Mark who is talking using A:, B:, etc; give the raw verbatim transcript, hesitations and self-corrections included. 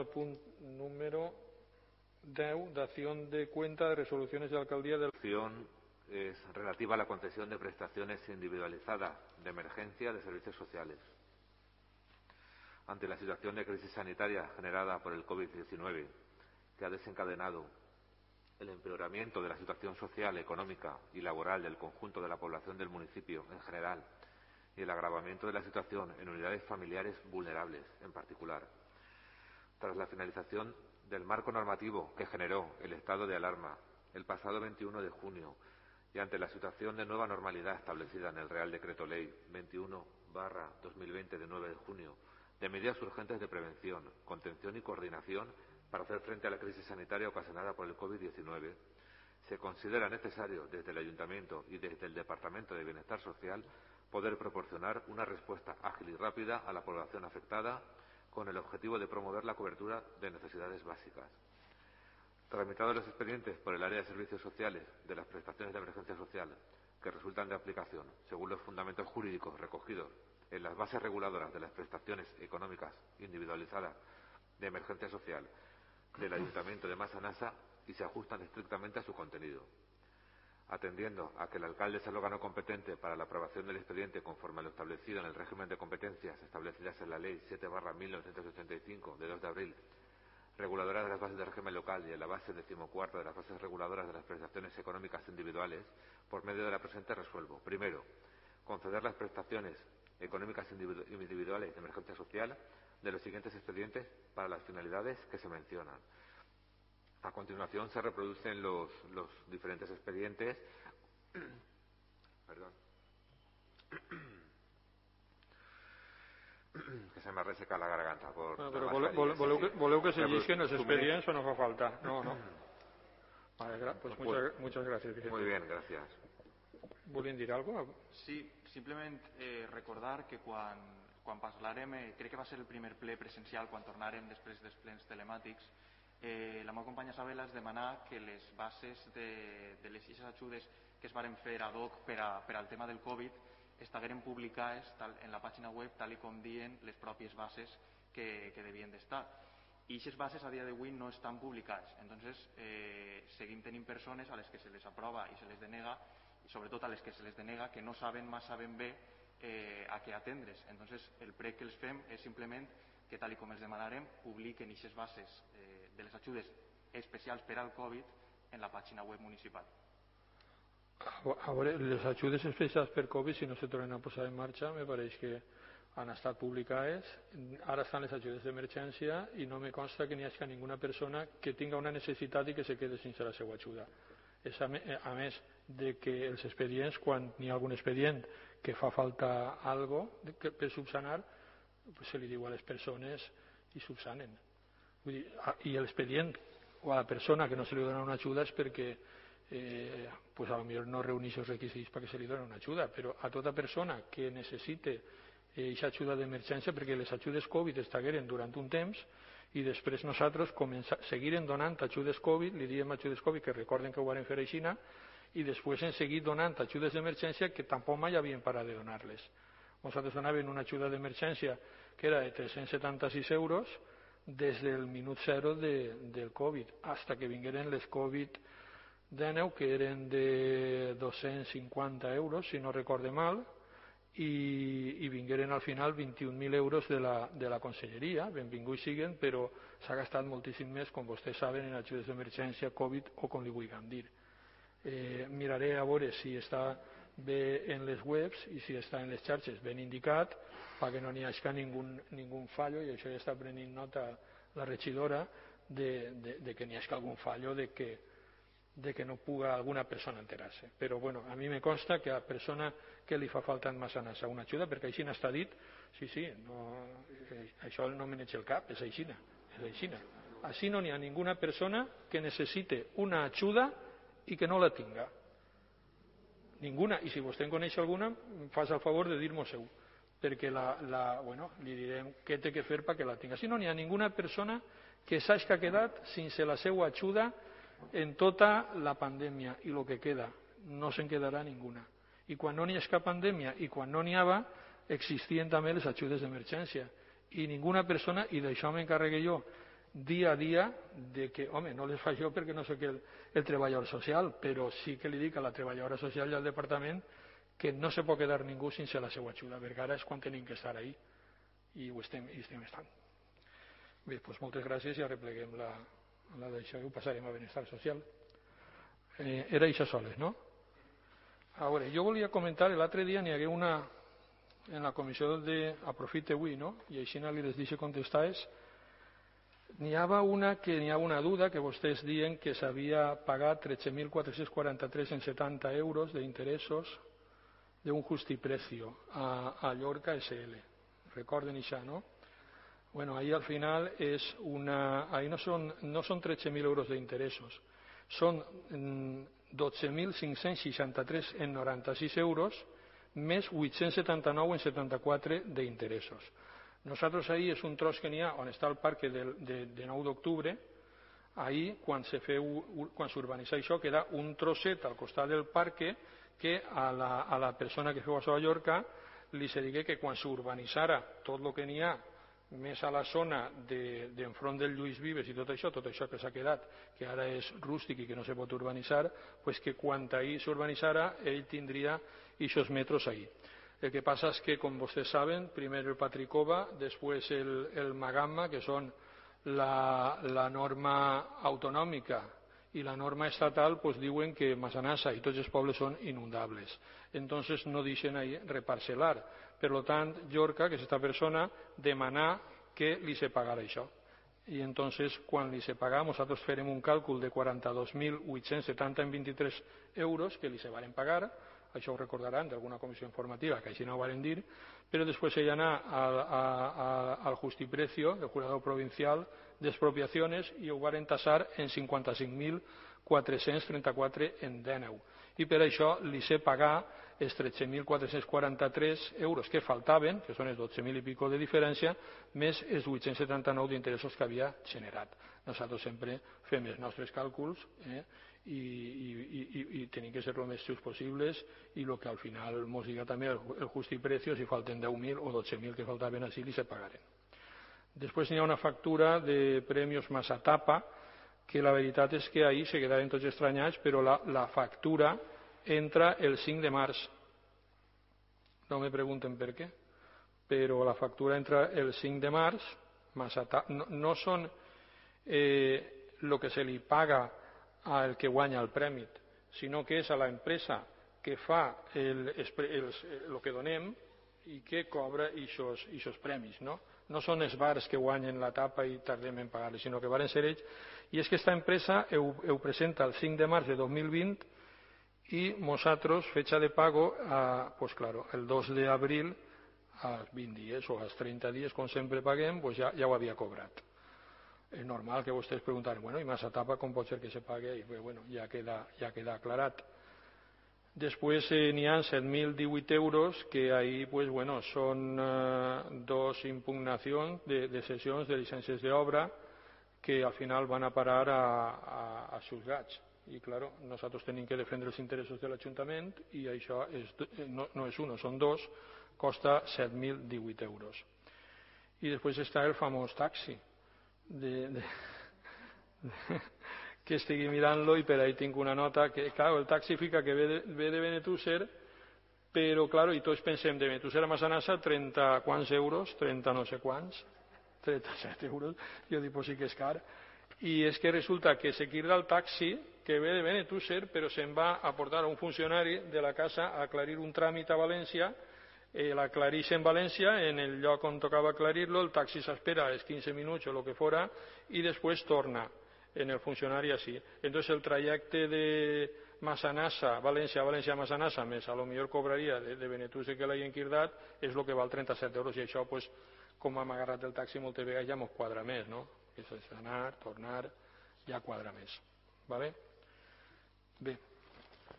A: Punt número diez, dación de cuenta de resoluciones de alcaldía del...
B: Es relativa a la concesión de prestaciones individualizadas de emergencia de servicios sociales. Ante la situación de crisis sanitaria generada por el COVID diecinueve, que ha desencadenado el empeoramiento de la situación social, económica y laboral del conjunto de la población del municipio en general y el agravamiento de la situación en unidades familiares vulnerables en particular, tras la finalización del marco normativo que generó el estado de alarma el pasado veintiuno de junio y ante la situación de nueva normalidad establecida en el Real Decreto Ley veintiuno barra dos mil veinte de nueve de junio de medidas urgentes de prevención, contención y coordinación para hacer frente a la crisis sanitaria ocasionada por el COVID diecinueve, se considera necesario desde el Ayuntamiento y desde el Departamento de Bienestar Social poder proporcionar una respuesta ágil y rápida a la población afectada con el objetivo de promover la cobertura de necesidades básicas. Tramitados los expedientes por el área de servicios sociales de las prestaciones de emergencia social que resultan de aplicación según los fundamentos jurídicos recogidos en las bases reguladoras de las prestaciones económicas individualizadas de emergencia social del Ayuntamiento de Massanassa y se ajustan estrictamente a su contenido. Atendiendo a que el alcalde es el órgano competente para la aprobación del expediente conforme a lo establecido en el régimen de competencias establecidas en la Ley siete barra mil novecientos ochenta y cinco de dos de abril, reguladora de las bases de régimen local y en la base decimocuarta de las bases reguladoras de las prestaciones económicas individuales, por medio de la presente resuelvo. Primero, conceder las prestaciones económicas individuales de emergencia social de los siguientes expedientes para las finalidades que se mencionan. A continuación se reproducen los, los diferentes expedientes. Perdón. Que se me reseca la garganta por...
A: Bueno, però voleu, voleu, voleu, que, voleu que se llisquen els expedients o no fa falta? No, no. Vale, pues muchas, muchas gracias.
B: Muy bien, gracias.
A: ¿Volien dir alguna cosa?
C: Sí, simplement eh, recordar que quan, quan parlarem, eh, crec que va ser el primer ple presencial, quan tornarem després dels plens telemàtics, eh, la meva companya Isabel es demanà que les bases de, de les eixes ajudes que es varen fer ad hoc per, a, per al tema del Covid estagueren publicades tal, en la pàgina web tal i com diuen les pròpies bases que, que devien d'estar. I aquestes bases a dia d'avui no estan publicades. Entonces, eh, seguim tenint persones a les que se les aprova i se les denega, i sobretot a les que se les denega que no saben massa ben bé eh, a què atendre's. Entonces, el prec que els fem és simplement que, tal com els demanarem, publiquen aquestes bases eh, de les ajudes especials per al Covid en la pàgina web municipal.
A: A veure, les ajudes especials per Covid, si no se tornen a posar en marxa, me pareix que han estat publicades. Ara estan les ajudes d'emergència i no me consta que n'hi hagi ninguna persona que tinga una necessitat i que se quede sense la seva ajuda. És a, a més de que els expedients, quan n'hi ha algun expedient que fa falta algo que, per subsanar, pues se li diu a les persones i subsanen. Vull dir, i l'expedient o a la persona que no se li dona una ajuda és perquè eh, pues a lo millor no reuneix els requisits perquè se li dona una ajuda, però a tota persona que necessite aquesta eh, ajuda d'emergència, perquè les ajudes Covid estagueren durant un temps i després nosaltres seguirem donant ajudes Covid, li diem ajudes Covid, que recorden que ho vam fer així, i després hem seguit donant ajudes d'emergència que tampoc mai havien parat de donar-les. Nosaltres donàvem una ajuda d'emergència que era de tres-cents setanta-sis euros des del minut zero de, del Covid, fins que vingueren les Covid dinou, que eren de dos-cents cinquanta euros, si no recorde mal, i, i vingueren al final vint-i-un mil euros de la, de la conselleria. Benvinguts siguen, però s'ha gastat moltíssim més, com vostès saben, en ajudes d'emergència, Covid o com li vulguin dir. Eh, miraré a veure si està bé en les webs i si està en les xarxes ben indicat, perquè no n'hi hagi ningú, ningú fallo, i això ja està prenent nota la regidora de, de, de que n'hi hagi algun fallo de que de que no puga alguna persona enterar-se. Però bueno, a mi me consta que a persona que li fa falta en Massanassa una ajuda, perquè així n'està dit, sí, sí, no, això no me n'eig el cap, és així, és així. Així no n'hi ha ninguna persona que necessite una ajuda i que no la tinga. Ninguna. I si vostè en coneix alguna, fas el favor de dir-m'ho-seu, perquè la, la, bueno, li direm què té que fer perquè la tinga. Si no n'hi ha ninguna persona que s'hagi quedat sense la seva ajuda en tota la pandèmia, i el que queda, no se'n quedarà ninguna. I quan no n'hi ha cap pandèmia i quan no n'hi havia, existien també les ajudes d'emergència. I ninguna persona, i d'això m'encarregué jo dia a dia de que, home, no les fa jo perquè no sóc el, el treballador social, però sí que li dic a la treballadora social i al departament que no se pot quedar ningú sense la seva ajuda, perquè ara és quan tenim que estar ahí i ho estem, i estem estant. Bé, doncs moltes gràcies i arrepleguem la, la d'això i ho passarem a benestar social. Eh, era això soles, no? A veure, jo volia comentar, l'altre dia n'hi hagué una en la comissió de Aprofite avui, no? I així no li les deixo contestar és n'hi havia una que n'hi havia una duda que vostès diuen que s'havia pagat tretze mil quatre-cents quaranta-tres coma setanta euros d'interessos d'un justiprecio a, a Llorca esse ele. Recorden això, no? Bueno, ahí al final es una, ahí no son, no son tretze mil euros de interessos, son mm, dotze mil cinc-cents seixanta-tres coma noranta-sis euros més vuit-cents setanta-nou coma setanta-quatre d'interessos. Nosaltres ahí és un tros que n'hi ha on està el parc de, de, de nou d'octubre, ahí quan se feu, quan s'urbanitza això queda un trosset al costat del parc que a la, a la persona que feu això a Llorca li se digué que quan s'urbanitzara tot el que n'hi ha més a la zona d'enfront de, del Lluís Vives i tot això, tot això que s'ha quedat, que ara és rústic i que no se pot urbanitzar, pues que quan ahí s'urbanitzara ell tindria aquests metres ahí. El que passa és que, com vostès saben, primer el Patricova, després el, el Magamma, que són la, la norma autonòmica i la norma estatal, pues diuen que Massanassa i tots els pobles són inundables. Entonces no deixen ahí reparcelar. Per tant, Llorca, que és aquesta persona, demanar que li se pagara això. I entonces, quan li se pagà, nosaltres farem un càlcul de quaranta-dos mil vuit-cents setanta coma vint-i-tres euros que li se varen pagar, això ho recordaran d'alguna comissió informativa, que així no ho varen dir, però després ell anà al, a, a, al justiprecio del jurador provincial d'expropiaciones i ho varen tassar en cinquanta-cinc mil quatre-cents trenta-quatre en dènou. I per això li sé pagar els tretze mil quatre-cents quaranta-tres euros que faltaven, que són els dotze mil i pico de diferència, més els vuit-cents setanta-nou d'interessos que havia generat. Nosaltres sempre fem els nostres càlculs eh, i, i, i, i tenim que ser el més just possibles i el que al final ens diga també el, el justiprecio, si falten deu mil o dotze mil que faltaven així, li se pagaren. Després hi ha una factura de Premios Massatapa, que la veritat és que ahir se quedaven tots estranyats, però la, la factura entra el cinc de març. No me pregunten per què, però la factura entra el cinc de març. No, no són eh, el que se li paga al que guanya el premi, sinó que és a l'empresa que fa el, el, el que donem i que cobra aquests premis, no? No són els bars que guanyen la tapa i tardem en pagar-les, sinó que varen ser ells. I és que aquesta empresa ho, ho presenta el cinc de març de dos mil vint i nosaltres, fecha de pago, a, pues claro, el dos d'abril, als vint dies o als trenta dies, com sempre paguem, pues ja, ja ho havia cobrat. És normal que vostès preguntaran, bueno, i Massatapa com pot ser que se pague? I bueno, ja queda, ja queda aclarat. Després eh, n'hi ha set mil divuit euros que ahí pues, bueno, són eh, dos impugnacions de, de sessions de llicències d'obra que al final van a parar a, a, a juzgats. I claro, nosaltres tenim que defendre els interessos de l'Ajuntament i això és, no, no és un, són dos, costa set mil divuit euros. I després està el famós taxi, de, de, de, que estigui mirant-lo i per ahí tinc una nota que, clar, el taxifica que ve de, ve de Benetússer, però, clar, i tots pensem de Benetússer a Massanassa, trenta quants euros, trenta no sé quants, trenta-set euros, jo dic, pues sí que és car. I és que resulta que se quirda el taxi que ve de Benetússer, però se'n va a portar a un funcionari de la casa a aclarir un tràmit a València, eh, l'aclareix en València, en el lloc on tocava aclarir-lo, el taxi s'espera els quinze minuts o el que fora, i després torna en el funcionari així. Entonces el trajecte de Massanassa, València, València, Massanassa, més a lo millor cobraria de, de Benetússer que l'hagin quirdat, és el que val trenta-set euros, i això, pues, com hem agarrat el taxi moltes vegades ja ens quadra més, no? Que és anar, tornar, ja quadra més. Vale? Bé.